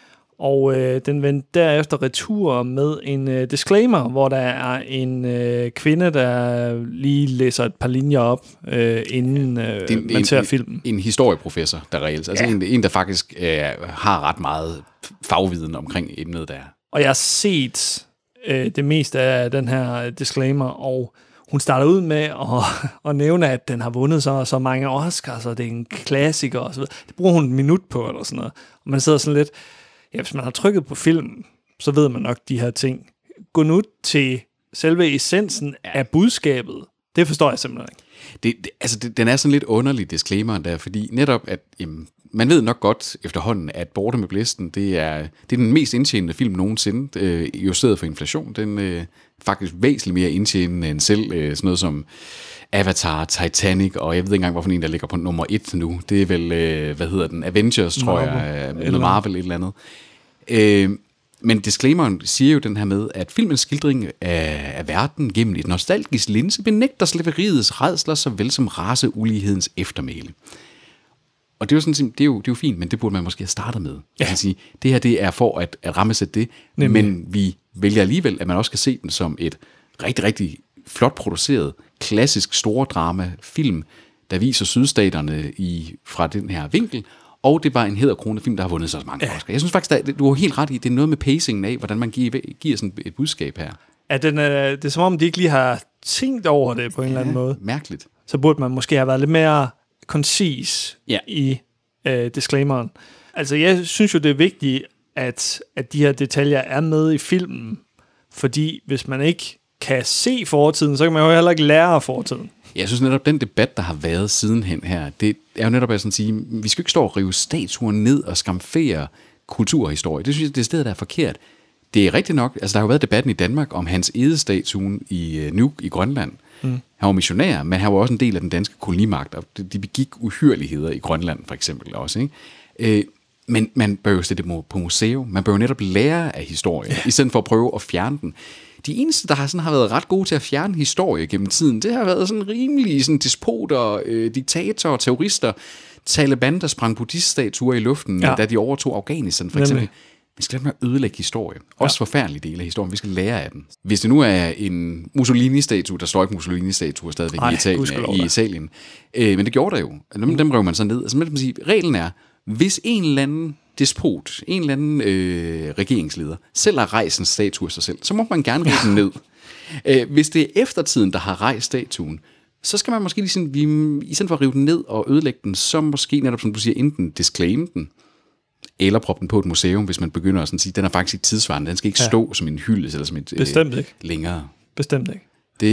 Og den vendte derefter retur med en disclaimer, hvor der er en kvinde, der lige læser et par linjer op, inden man ser filmen. En historieprofessor, der reelt. Altså en, der faktisk har ret meget fagviden omkring emnet der. Og jeg har set det meste af den her disclaimer, og hun starter ud med at nævne, at den har vundet så mange Oscars, og det er en klassiker og så videre. Det bruger hun et minut på, eller sådan noget. Og man sidder sådan lidt, ja, hvis man har trykket på filmen, så ved man nok de her ting. Gå nu til selve essensen af budskabet. Det forstår jeg simpelthen ikke. Den er sådan lidt underlig, disclaimeren der, fordi netop, at man ved nok godt efterhånden, at Borte med Blæsten, det er den mest indtjenende film nogensinde, justeret for inflation. Den faktisk væsentligt mere indtjenende end selv sådan noget som Avatar, Titanic, og jeg ved ikke engang, hvorfor en, der ligger på nummer 1 nu. Det er vel, Avengers, tror jeg, eller Marvel, et eller andet. Men disclaimeren siger jo den her med, at filmens skildring af verden gennem et nostalgisk linse benægter slaveriets rædsler, såvel som raceulighedens eftermæle. Og det er jo sådan, det er jo fint, men det burde man måske have startet med. Ja. Altså, det her, det er for at rammesætte det, men vi vælger alligevel, at man også skal se den som et rigtig, rigtig flot produceret, klassisk store drama-film, der viser sydstaterne fra den her vinkel, og det var en hæderkronet film, der har vundet så mange Oscar. Jeg synes faktisk, at du har helt ret i, det er noget med pacingen af, hvordan man giver sådan et budskab her. Ja, det er som om, de ikke lige har tænkt over det på en eller anden måde. Mærkeligt. Så burde man måske have været lidt mere koncis i disclaimeren. Altså, jeg synes jo, det er vigtigt, at de her detaljer er med i filmen, fordi hvis man ikke kan se fortiden, så kan man jo heller ikke lære af fortiden. Jeg synes netop, den debat, der har været sidenhen her, det er jo netop at sige, vi skal ikke stå og rive statuer ned og skamfere kulturhistorie. Det synes jeg, det er stedet, der er forkert. Det er rigtigt nok, altså der har jo været debatten i Danmark om Hans Egede-statuen i Nuuk i Grønland. Han var missionær, men han var også en del af den danske kolonimagt, og de begik uhyrligheder i Grønland for eksempel også, ikke? Men man bør jo sætte det på museum. Man bør jo netop lære af historie, i stedet for at prøve at fjerne den. De eneste, der har været ret gode til at fjerne historie gennem tiden, det har været sådan rimelige sådan despoter, diktatorer, terrorister, Taliban, der sprang buddhiststatuer i luften, da de overtog Afghanistan for eksempel. Vi skal lade med at ødelægge historie. Også forfærdelige dele af historien. Vi skal lære af den. Hvis det nu er en Mussolini-statue, der står ikke Mussolini-statuer stadigvæk i Italien. Men det gjorde der jo. Dem rev man så ned. Altså, man sige, reglen er, hvis en eller anden despot, en eller anden regeringsleder, selv har rejst en statue af sig selv, så må man gerne rive den ned. Hvis det er eftertiden, der har rejst statuen, så skal man måske lige sådan, i stedet for at rive den ned og ødelægge den, så måske netop, som du siger, enten disclaim den, eller proppe den på et museum, hvis man begynder at sådan sige, den er faktisk ikke tidsvarende, den skal ikke stå som en hyldest eller som et Bestemt ikke. Længere. Bestemt ikke.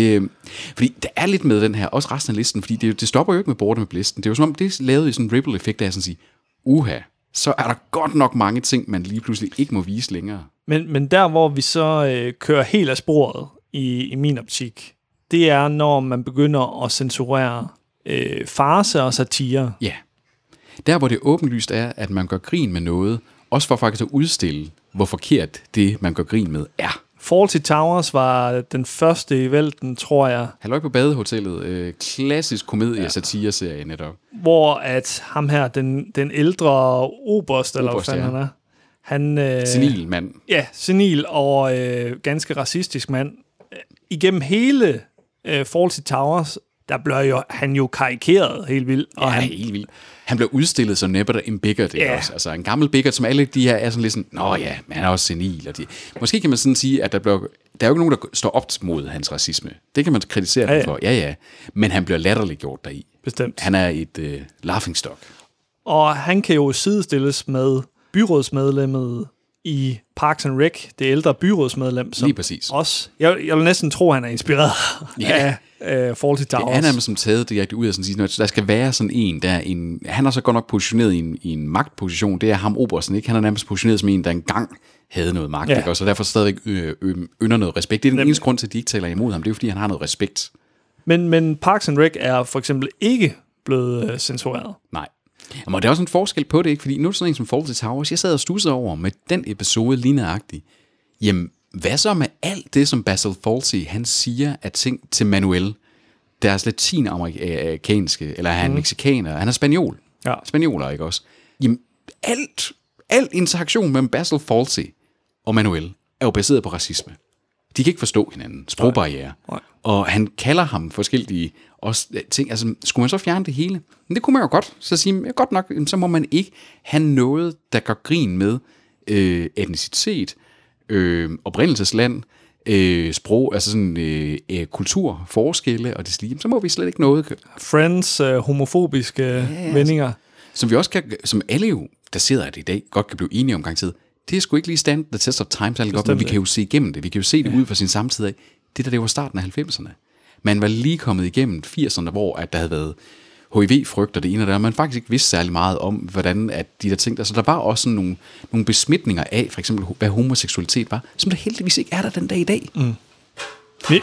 Fordi der er lidt med den her, også resten af listen, fordi det stopper jo ikke med Borte med Blæsten. Det er jo som om, det er lavet i sådan en ripple-effekt, der er sådan at sige, så er der godt nok mange ting, man lige pludselig ikke må vise længere. Men der, hvor vi så kører helt af sporet i min optik, det er, når man begynder at censurere farce og satire. Ja. Der, hvor det åbenlyst er, at man gør grin med noget, også for faktisk at udstille, hvor forkert det, man gør grin med, er. Fawlty Towers var den første i vælten, tror jeg. Halløj på badehotellet. Klassisk komedie-satire-serie netop. Hvor at ham her, den ældre oberst, eller hvad fanden han er. Han, senil mand. Ja, senil og ganske racistisk mand. Igennem hele Fawlty Towers, der blev han jo karikeret helt vildt. Og helt vildt. Han blev udstillet som netop en bigot, også. Altså en gammel bigot, som alle de her er sådan lidt sådan, nå ja, men han er også senil. Måske kan man sådan sige, at der er jo ikke nogen, der står op mod hans racisme. Det kan man kritisere ham for, ja. Men han bliver latterligt gjort deri. Bestemt. Han er et laughingstock. Og han kan jo sidestilles med byrådsmedlemmet i Parks and Rec, det ældre byrådsmedlem, som lige præcis. også, jeg vil næsten tro, han er inspireret af Fawlty Towers. Det er nærmest som taget direkte ud af sådan at sige, der skal være sådan han er så godt nok positioneret i en magtposition, det er ham obersten, ikke? Han er nærmest positioneret som en, der engang havde noget magt, ikke? Og så derfor stadigvæk ynder noget respekt. Det er den eneste grund til, at de ikke taler imod ham, det er jo fordi, han har noget respekt. Men Parks and Rec er for eksempel ikke blevet censureret. Nej. Og der er også en forskel på det, ikke? Fordi nu er sådan en som Fawlty Towers, jeg sad og stussede over med den episode lige nøjagtigt. Jamen, hvad så med alt det, som Basil Fawlty, han siger af ting til Manuel, deres latinamerikanske, eller han er mexikaner, han er spanjol. Ja. Spanioler, ikke også? Jamen, al interaktion mellem Basil Fawlty og Manuel er jo baseret på racisme. De kan ikke forstå hinanden. Sprogbarriere. Nej. Og han kalder ham forskellige også ting. Altså, skulle man så fjerne det hele? Men det kunne man jo godt. Så sige, godt nok, så må man ikke have noget, der gør grin med etnicitet, oprindelsesland, sprog, altså sådan kulturforskelle og det slige. Så må vi slet ikke noget. Friends, homofobiske vendinger. Som vi også kan, som alle jo, der sidder i det i dag, godt kan blive enige om gang-tid. Det er sgu ikke lige stand the test of time, godt, men vi kan jo se igennem det. Vi kan jo se det ud fra sin samtid af. Det var starten af 90'erne. Man var lige kommet igennem 80'erne, hvor at der havde været HIV-frygt og det ene og det, og man faktisk ikke vidste særlig meget om, hvordan at de der ting, altså der var også sådan nogle besmitninger af, for eksempel, hvad homoseksualitet var, som der heldigvis ikke er der den dag i dag. Mm. Nej.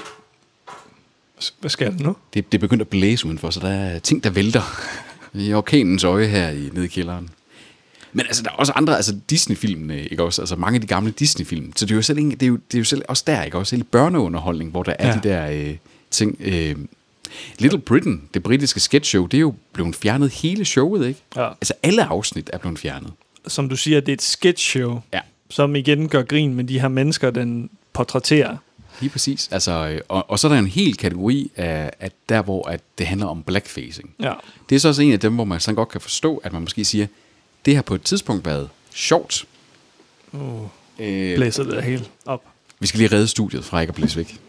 Hvad sker der nu? Det er begyndt at blæse udenfor, så der er ting, der vælter i orkanens øje her nede i kælderen. Men altså, der er også andre, altså Disney-filmene, ikke også? Altså mange af de gamle Disney-film. Så det er jo selv, det er jo selv også der, ikke også? Hele børneunderholdning, hvor der er de der ting. Little Britain, det britiske sketchshow, det er jo blevet fjernet hele showet, ikke? Ja. Altså alle afsnit er blevet fjernet. Som du siger, det er et sketchshow, som igen gør grin med de her mennesker, den portrætterer. Lige præcis. Altså, og så er der en hel kategori af der, hvor at det handler om blackfacing. Ja. Det er så også en af dem, hvor man sådan godt kan forstå, at man måske siger, det har på et tidspunkt været sjovt. Blæser det helt op. Vi skal lige redde studiet fra ikke at blæse væk.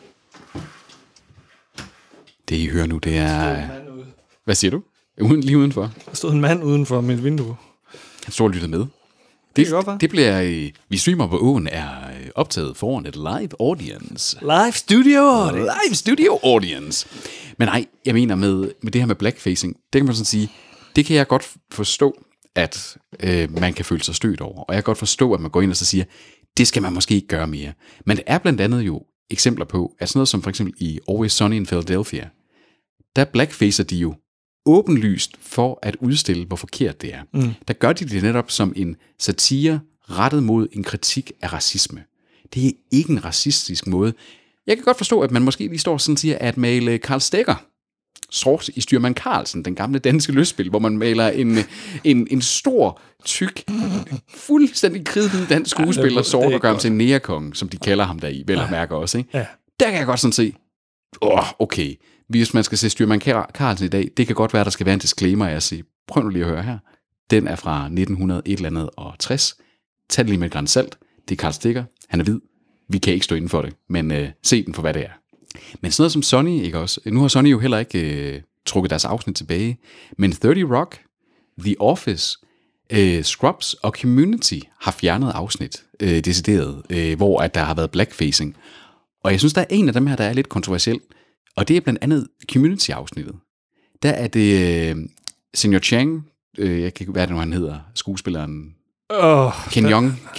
Det I hører nu, det er... Hvad siger du? Lige udenfor? Der stod en mand udenfor mit vindue. Han stod og lyttede med. Det bliver... Vi streamer på åen er optaget foran et live audience. Live studio audience. Live studio audience. Men nej, jeg mener med det her med blackfacing, det kan man sådan sige, det kan jeg godt forstå, at man kan føle sig stødt over. Og jeg kan godt forstå, at man går ind og så siger, det skal man måske ikke gøre mere. Men det er blandt andet jo eksempler på, at sådan noget som for eksempel i Always Sunny in Philadelphia, der blackfacer de jo åbenlyst for at udstille, hvor forkert det er. Mm. Der gør de det netop som en satire rettet mod en kritik af racisme. Det er ikke en racistisk måde. Jeg kan godt forstå, at man måske lige står sådan og siger, at male Karl Stegger sort i Styrmand Carlsen, den gamle danske lystspil, hvor man maler en stor, tyk, fuldstændig kridhvid dansk skuespiller sort og gør ham til en nærekonge, som de kalder ham der i, vel og mærker også. Ikke? Ja. Der kan jeg godt sådan se, okay, hvis man skal se Styrmand Carlsen i dag, det kan godt være, der skal være en disclaimer, jeg siger, prøv nu lige at høre her. Den er fra 1960. Tag det lige med et gran salt. Det er Karl Stegger. Han er hvid. Vi kan ikke stå inden for det, men se den for, hvad det er. Men sådan noget som Sonny, ikke også? Nu har Sonny jo heller ikke trukket deres afsnit tilbage, men 30 Rock, The Office, Scrubs og Community har fjernet afsnit decideret, hvor at der har været blackfacing. Og jeg synes, der er en af dem her, der er lidt kontroversiel, og det er blandt andet Community-afsnittet. Der er det Senior Chang, jeg kan ikke, hvad er det nu, han hedder, skuespilleren? Ken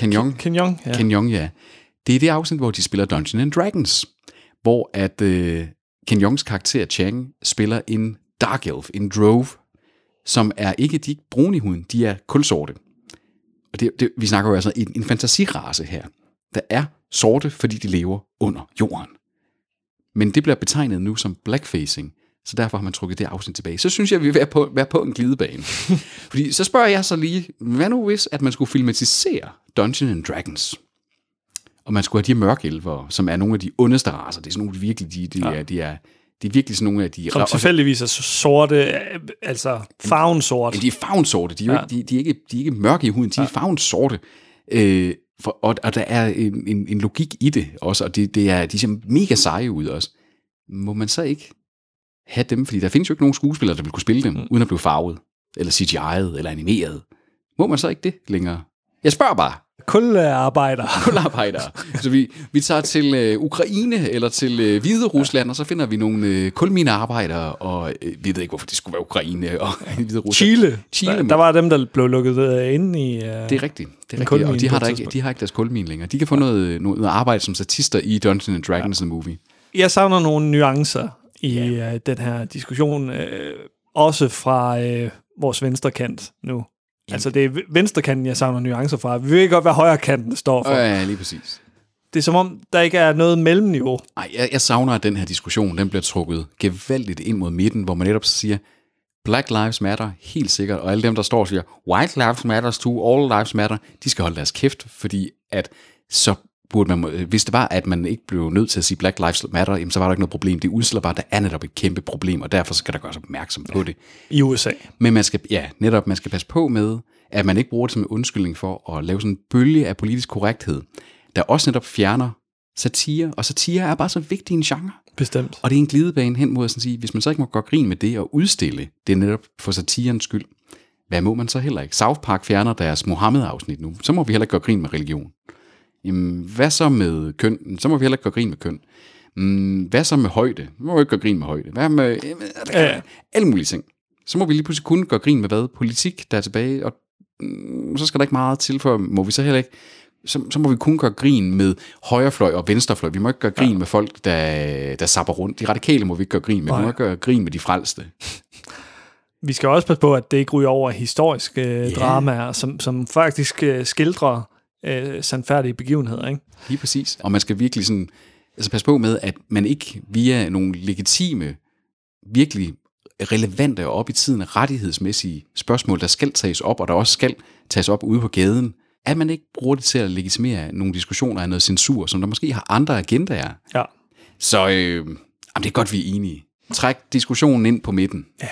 Jeong, ja. Det er det afsnit, hvor de spiller Dungeons & Dragons, hvor at Ken Jeongs karakter Chang spiller en Dark Elf, en Drove, som er ikke de brune i huden, de er kulsorte. Og vi snakker jo altså en fantasirace her, der er sorte, fordi de lever under jorden. Men det bliver betegnet nu som blackfacing, så derfor har man trukket det afsnit tilbage. Så synes jeg, vi vil være på en glidebane. Fordi så spørger jeg så lige, hvad nu hvis, at man skulle filmatisere Dungeons & Dragons? Og man skulle have de mørkelver, som er nogle af de ondeste racer. Det er sådan nogle virkelig, de er virkelig sådan nogle af de... Som tilfældigvis er sorte, altså farven-sort. Ja, de er farven-sorte. De er ikke mørke i huden, de er farven-sorte. Og der er en logik i det også, og de ser mega seje ud også. Må man så ikke have dem? Fordi der findes jo ikke nogen skuespillere, der vil kunne spille dem, uden at blive farvet, eller CGI'et, eller animeret. Må man så ikke det længere? Jeg spørger bare. kularbejdere. Kularbejdere. Så vi tager til Ukraine eller til Hvide Rusland, og så finder vi nogle kulminearbejdere, og vi ved ikke, hvorfor det skulle være Ukraine og Hvide Rusland. Chile. Der var dem, der blev lukket inde i... Det er rigtigt. Og de har ikke deres kulmine længere. De kan få noget arbejde som statister i Dungeons & Dragons the Movie. Jeg savner nogle nuancer i den her diskussion, også fra vores venstrekant nu. Jamen. Altså, det er venstrekanten, jeg savner nuancer fra. Vi ved godt, hvad højrekanten står for. Ja, lige præcis. Det er som om, der ikke er noget mellemniveau. Nej, jeg savner, at den her diskussion, den bliver trukket gevaldigt ind mod midten, hvor man netop siger, Black Lives Matter, helt sikkert, og alle dem, der står og siger, White Lives Matter too, All Lives Matter, de skal holde deres kæft, fordi at så burde man, hvis det var, at man ikke blev nødt til at sige Black Lives Matter, jamen, så var der ikke noget problem. Det udstiller bare, at der er netop et kæmpe problem, og derfor skal der gøres opmærksom på det. I USA. Men man skal passe på med, at man ikke bruger det som en undskyldning for at lave sådan en bølge af politisk korrekthed, der også netop fjerner satire, og satire er bare så vigtig en genre. Bestemt. Og det er en glidebane hen mod at sige, hvis man så ikke må gøre grin med det og udstille det netop for satirens skyld, hvad må man så heller ikke? South Park fjerner deres Mohammed-afsnit nu, så må vi heller ikke gøre grin med religion. Jamen, hvad så med køn? Så må vi heller ikke gøre grin med køn. Hvad så med højde? Vi må ikke gøre grin med højde. Hvad med alle mulige ting? Så må vi lige pludselig kun gøre grin med hvad? Politik, der er tilbage, og så skal der ikke meget til, for må vi så heller ikke. Så må vi kun gøre grin med højrefløj og venstrefløj. Vi må ikke gøre grin med folk, der zapper rundt. De radikale må vi ikke gøre grin med. Vi må ikke gøre grin med de frelste. Vi skal også passe på, at det ikke ryger over historiske dramaer, som faktisk skildrer sandfærdige begivenheder, ikke? Lige præcis. Og man skal virkelig sådan, altså passe på med, at man ikke via nogle legitime, virkelig relevante og op i tiden rettighedsmæssige spørgsmål, der skal tages op, og der også skal tages op ude på gaden, at man ikke bruger det til at legitimere nogle diskussioner af noget censur, som der måske har andre agendaer. Ja. Så det er godt, vi er enige. Træk diskussionen ind på midten. Ja.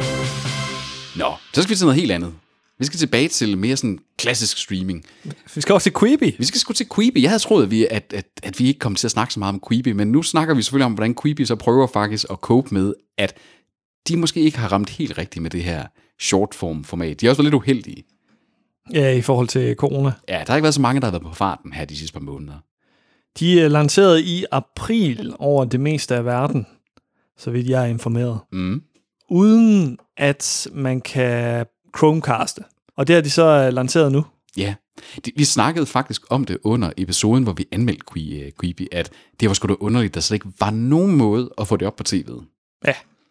Nå, så skal vi til noget helt andet. Vi skal tilbage til mere sådan klassisk streaming. Vi skal også til Quibi. Vi skal sgu til Quibi. Jeg havde troet, at vi ikke kom til at snakke så meget om Quibi, men nu snakker vi selvfølgelig om, hvordan Quibi så prøver faktisk at cope med, at de måske ikke har ramt helt rigtigt med det her shortform-format. De har også været lidt uheldige. Ja, i forhold til corona. Ja, der har ikke været så mange, der har været på farten her de sidste par måneder. De er lanceret i april over det meste af verden, så vidt jeg er informeret. Uden at man kan Chromecaste. Og det har de så lanceret nu. Ja, vi snakkede faktisk om det under episoden, hvor vi anmeldte Quibi, at det var sgu da underligt, der slet ikke var nogen måde at få det op på tv'et. Ja.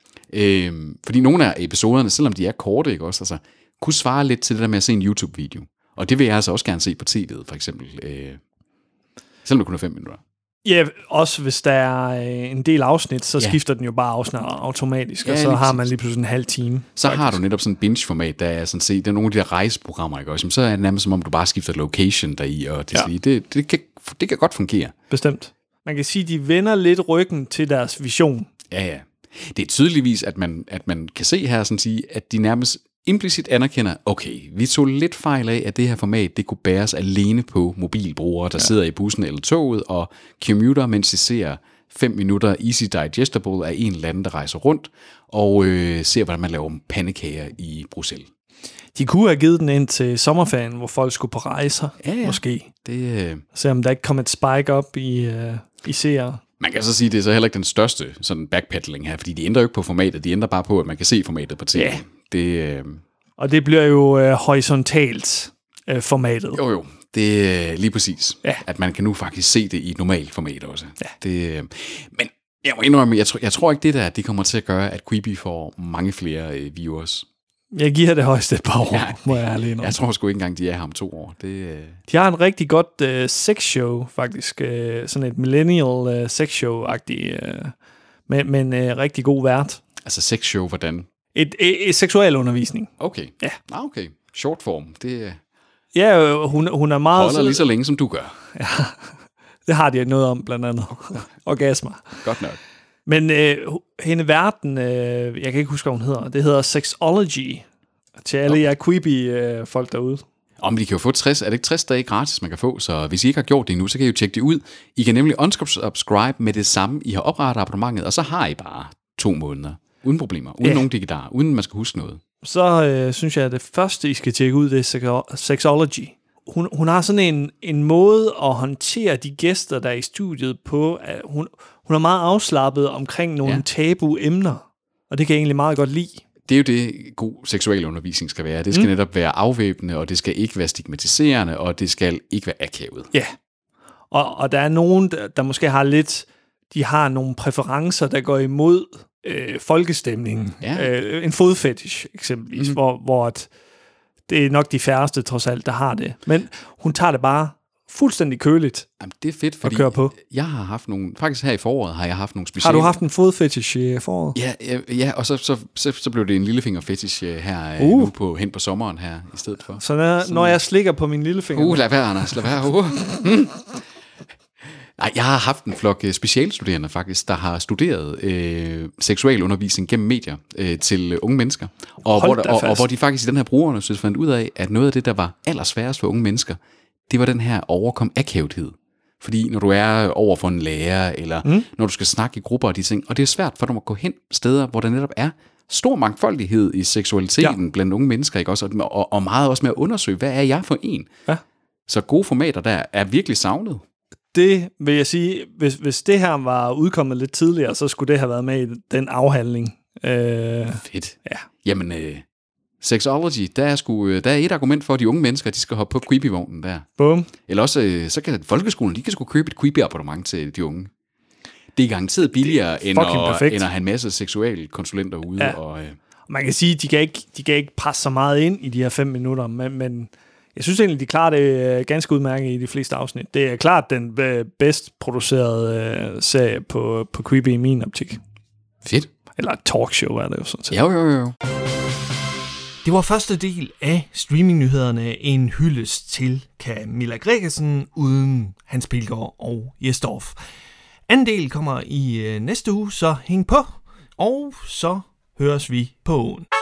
Fordi nogle af episoderne, selvom de er korte, ikke også, altså, kunne svare lidt til det der med at se en YouTube-video. Og det vil jeg altså også gerne se på tv'et, for eksempel. Selvom det kun er 5 minutter. Ja, også hvis der er en del afsnit, så skifter den jo bare afsnit automatisk, og så har man lige pludselig en halv time. Så faktisk har du netop sådan en binge-format, der er sådan set, det er nogle af de der rejseprogrammer, ikke også? Så er det nærmest som om, du bare skifter location deri, og det kan godt fungere. Bestemt. Man kan sige, at de vender lidt ryggen til deres vision. Ja. Det er tydeligvis, at man kan se her, sådan sige, at de nærmest implicit anerkender, okay, vi tog lidt fejl af, at det her format, det kunne bæres alene på mobilbrugere, der sidder i bussen eller toget og commuter, mens de ser 5 minutter easy digestible af en eller anden, der rejser rundt og ser, hvordan man laver pandekager i Bruxelles. De kunne have givet den ind til sommerferien, hvor folk skulle på rejser, måske. Se om der ikke kom et spike op i seere. Man kan så sige, at det er så heller ikke den største sådan backpedaling her, fordi de ændrer jo ikke på formatet, de ændrer bare på, at man kan se formatet på TV. Ja. Og det bliver jo horisontalt formatet. Jo, det er lige præcis. Ja. At man kan nu faktisk se det i et normalt format også. Ja. Men jeg må indrømme, jeg tror ikke det kommer til at gøre, at Quibi får mange flere viewers. Jeg giver det højst et par år, må jeg ærlig indrømme. Jeg tror sgu ikke engang, de er her om 2 år. De har en rigtig godt sexshow, faktisk. Sådan et millennial sexshow-agtigt, med en rigtig god vært. Altså sexshow, hvordan? Et seksuel undervisning. Okay. Ja. Okay. Shortform, det... Ja, hun er meget... Holder lige så længe, som du gør. Ja, det har de noget om, blandt andet. Orgasmer. Godt nok. Men hende verden, jeg kan ikke huske, hvad hun hedder. Det hedder Sexology. Til alle jer Quibi-folk derude. Men de kan jo få 60, er det ikke 60 dage gratis, man kan få? Så hvis I ikke har gjort det endnu, så kan I jo tjekke det ud. I kan nemlig unsubscribe med det samme. I har oprettet abonnementet, og så har I bare 2 måneder. Uden problemer, uden nogen digitarer, uden man skal huske noget. Så synes jeg, at det første, I skal tjekke ud, det er Sexology. hun har sådan en måde at håndtere de gæster, der er i studiet på. At hun er meget afslappet omkring nogle tabu emner, og det kan jeg egentlig meget godt lide. Det er jo det, god seksualundervisning skal være. Det skal netop være afvæbnende, og det skal ikke være stigmatiserende, og det skal ikke være akavet. Ja, og der er nogen, der måske har lidt... De har nogle præferencer, der går imod folkestemningen. Ja. En fodfetish eksempelvis, hvor det er nok de færreste trods alt, der har det. Men hun tager det bare fuldstændig køligt. Jamen, det er fedt, fordi jeg har haft nogle... Faktisk her i foråret har jeg haft nogle specielle... Har du haft en fodfetish i foråret? Ja, og så blev det en lillefingerfetish her hen på sommeren her i stedet for. Så når jeg slikker på min lillefinger... Lad være, Anders, lad være. Nej, jeg har haft en flok specialstuderende faktisk, der har studeret seksualundervisning gennem medier til unge mennesker. Og hvor de faktisk i den her brugerundersøgelse fandt ud af, at noget af det, der var allersværest for unge mennesker, det var den her overkom akavethed. Fordi når du er over for en lærer, eller når du skal snakke i grupper og de ting, og det er svært for dem at gå hen steder, hvor der netop er stor mangfoldighed i seksualiteten blandt unge mennesker, ikke også? Og meget også med at undersøge, hvad er jeg for en? Ja. Så gode formater der er virkelig savnet. Det vil jeg sige, hvis det her var udkommet lidt tidligere, så skulle det have været med i den afhandling. Fedt. Ja. Jamen, sexology, der er et argument for, at de unge mennesker, de skal hoppe på creepy-vognen der. Bum. Eller også, så kan folkeskolen, de kan sgu købe et creepy-abonnement til de unge. Det er garanteret billigere, end at have en masse seksualkonsulenter ude. Ja. Og man kan sige, de kan ikke presse så meget ind i de her 5 minutter, men jeg synes egentlig, de klarer det ganske udmærket i de fleste afsnit. Det er klart den bedst producerede serie på Creepy i min optik. Fedt. Eller talkshow er det jo sådan set. Jo. Det var første del af streamingnyhederne, en hyldest til Camilla Gregersen uden Hans Pilgaard og Jesdorf. Anden del kommer i næste uge, så hæng på, og så høres vi på åen.